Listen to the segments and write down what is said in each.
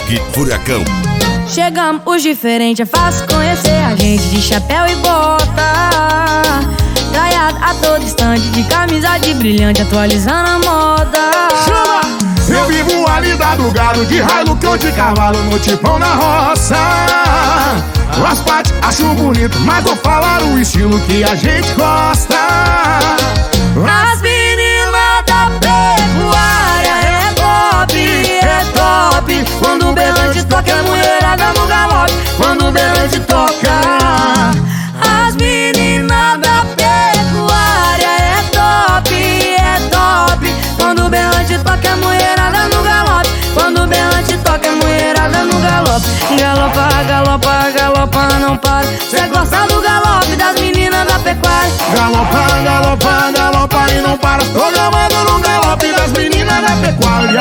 Big Furacão. Chegamos, os diferentes, é fácil conhecer a gente de chapéu e bota, traiado a todo instante, de camisa de brilhante, atualizando a moda. Chama! Eu vivo ali da do gado, de Hilux ou de cavalo, no tipão na roça. As partes acho bonito, mas vou falar o estilo que a gente gosta. As meninas da pecuária é top. Quando o berrante toca, é mulherada no galope. Quando o berrante toca, as meninas da pecuária é top. Quando o berrante toca, é mulherada no galope. Quando o berrante toca, é mulherada no galope. Galopa, galopa, galopa, não para. Cê gosta do galope das meninas da pecuária. Galopa, galopa, galopa e não para. Tô gravando no galope das meninas da pecuária.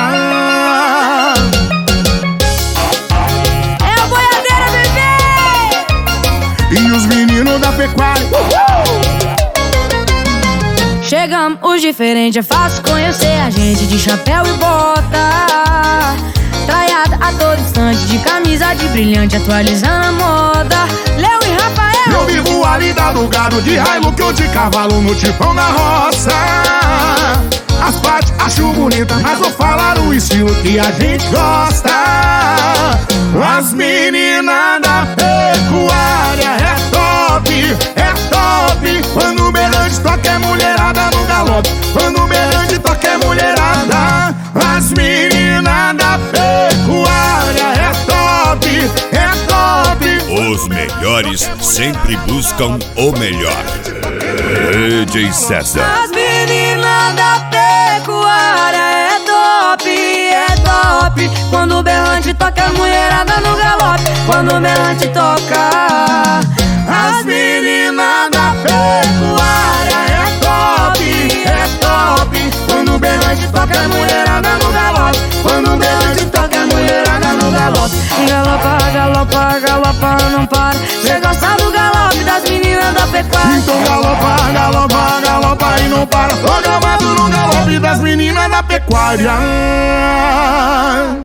É o boiadeiro, bebê! E os meninos da pecuária. Chegamos, os diferentes, é fácil conhecer a gente de chapéu e bota, traiada a todo instante, de camisa de brilhante, atualizando a moda. Léo e Rafael. Eu vivo ali da do gado, de Hilux ou de cavalo, no tipão na roça. As partes acho bonita, mas vou falar o estilo que a gente gosta. As meninas da pecuária é top. Quando o berrante toca, é mulherada no galope. Quando o berrante toca, é mulherada. As meninas da pecuária é top. Os melhores sempre buscam o melhor. DJ César. As meninas da pecuária é top. Quando o berrante toca, é mulherada no galope. Quando o berrante toca, as meninas da pecuária é top. Quando o berrante toca, é mulherada no galope. Quando o berrante toca, é mulherada no galope. galopa, galopa, galopa, não para. Cê gosta do galope das meninas da pecuária. Então galopa, galopa, galopa e não para. Tô gravado no galope das meninas da pecuária.